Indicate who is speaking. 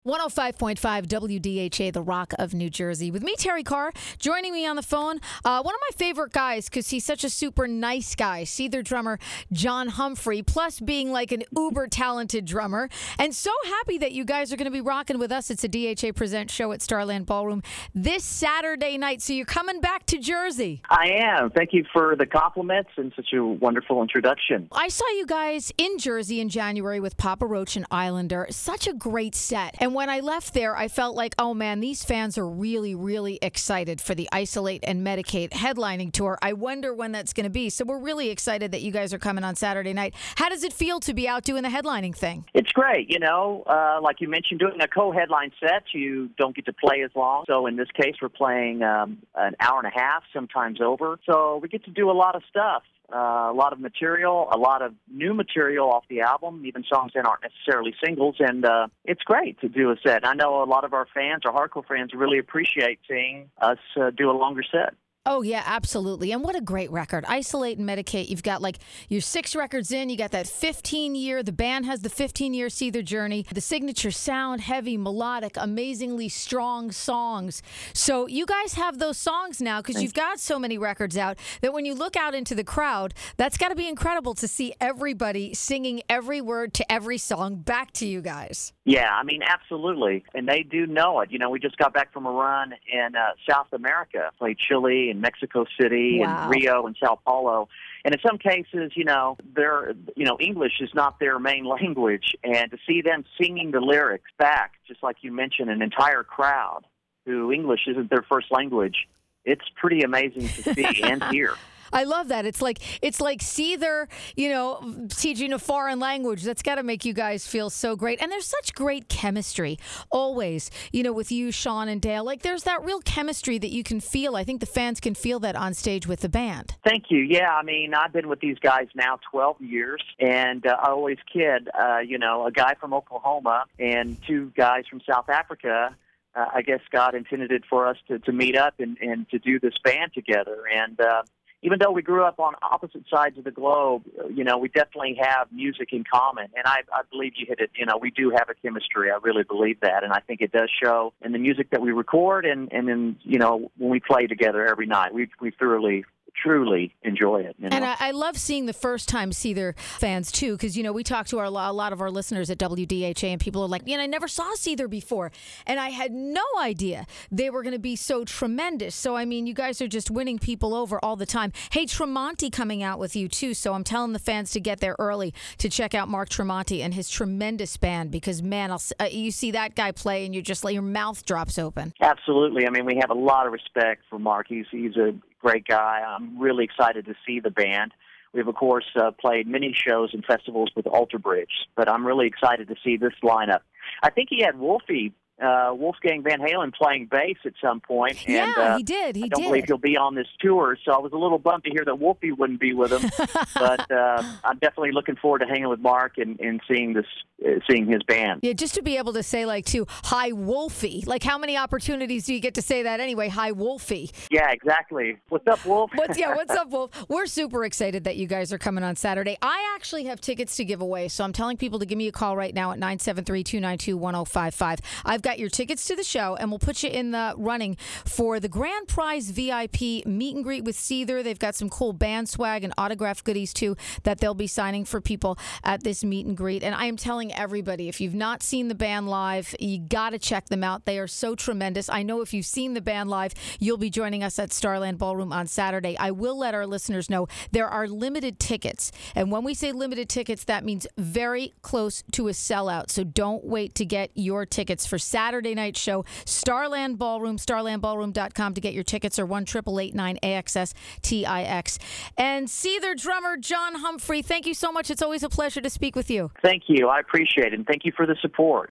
Speaker 1: 105.5 WDHA, The Rock of New Jersey. With me, Terry Carr, joining me on the phone, one of my favorite guys because he's such a super nice guy, Seether drummer John Humphrey, plus being like an uber talented drummer. And so happy that you guys are going to be rocking with us. It's a DHA Present show at Starland Ballroom this Saturday night. So you're coming back to Jersey.
Speaker 2: I am. Thank you for the compliments and such a wonderful introduction.
Speaker 1: I saw you guys in Jersey in January with Papa Roach and Islander. Such a great set. And when I left there, I felt like, oh man, these fans are really, really excited for the Isolate and Medicate headlining tour. I wonder when that's going to be. So we're really excited that you guys are coming on Saturday night. How does it feel to be out doing the headlining thing?
Speaker 2: It's great. Like you mentioned, doing a co-headline set, you don't get to play as long. So in this case, we're playing an hour and a half, sometimes over. So we get to do a lot of stuff. A lot of material, a lot of new material off the album, even songs that aren't necessarily singles, and it's great to do a set. I know a lot of our fans, our hardcore fans, really appreciate seeing us do a longer set.
Speaker 1: Oh, yeah, absolutely. And what a great record. Isolate and Medicate. You've got like your 6 records in. You got that 15-year. The band has the 15-year Seether journey. The signature sound, heavy, melodic, amazingly strong songs. So you guys have those songs now because you've got so many records out that when you look out into the crowd, that's got to be incredible to see everybody singing every word to every song back to you guys.
Speaker 2: Yeah, I mean, absolutely. And they do know it. You know, we just got back from a run in South America, played Chile and Mexico City
Speaker 1: Wow.
Speaker 2: and Rio and Sao Paulo. And in some cases, English is not their main language. And to see them singing the lyrics back, just like you mentioned, an entire crowd who English isn't their first language, it's pretty amazing to see and hear.
Speaker 1: I love that. It's like Seether, teaching a foreign language. That's got to make you guys feel so great. And there's such great chemistry always, with you, Sean, and Dale. Like there's that real chemistry that you can feel. I think the fans can feel that on stage with the band.
Speaker 2: Thank you. Yeah, I mean, I've been with these guys now 12 years, and I always kid, a guy from Oklahoma and 2 guys from South Africa. I guess God intended it for us to meet up and to do this band together. And even though we grew up on opposite sides of the globe, we definitely have music in common. And I believe you hit it. We do have a chemistry. I really believe that. And I think it does show in the music that we record and then, when we play together every night. We truly enjoy it.
Speaker 1: And I love seeing the first-time Seether fans, too, because, we talk to a lot of our listeners at WDHA, and people are like, I never saw Seether before, and I had no idea they were going to be so tremendous. So, I mean, you guys are just winning people over all the time. Hey, Tremonti coming out with you, too, so I'm telling the fans to get there early to check out Mark Tremonti and his tremendous band, because, man, you see that guy play, and you're just like, your mouth drops open.
Speaker 2: Absolutely. I mean, we have a lot of respect for Mark. He's a great guy. I'm really excited to see the band. We've, of course, played many shows and festivals with Alter Bridge, but I'm really excited to see this lineup. I think he had Wolfgang Van Halen playing bass at some point.
Speaker 1: Yeah,
Speaker 2: and,
Speaker 1: he did.
Speaker 2: I don't believe he'll be on this tour, so I was a little bummed to hear that Wolfie wouldn't be with him. But I'm definitely looking forward to hanging with Mark and seeing his band.
Speaker 1: Yeah, just to be able to say, hi, Wolfie. Like, how many opportunities do you get to say that anyway? Hi, Wolfie.
Speaker 2: Yeah, exactly. What's up, Wolf?
Speaker 1: What's up, Wolf? We're super excited that you guys are coming on Saturday. I actually have tickets to give away, so I'm telling people to give me a call right now at 973-292-1055. I've got your tickets to the show, and we'll put you in the running for the Grand Prize VIP meet and greet with Seether. They've got some cool band swag and autograph goodies, too, that they'll be signing for people at this meet and greet. And I am telling everybody, if you've not seen the band live, you got to check them out. They are so tremendous. I know if you've seen the band live, you'll be joining us at Starland Ballroom on Saturday. I will let our listeners know there are limited tickets. And when we say limited tickets, that means very close to a sellout. So don't wait to get your tickets for Saturday night show. Starland Ballroom, starlandballroom.com to get your tickets, or 1-888-9AXS-TIX. And Seether drummer John Humphrey, thank you so much. It's always a pleasure to speak with you.
Speaker 2: Thank you. I appreciate it. And thank you for the support.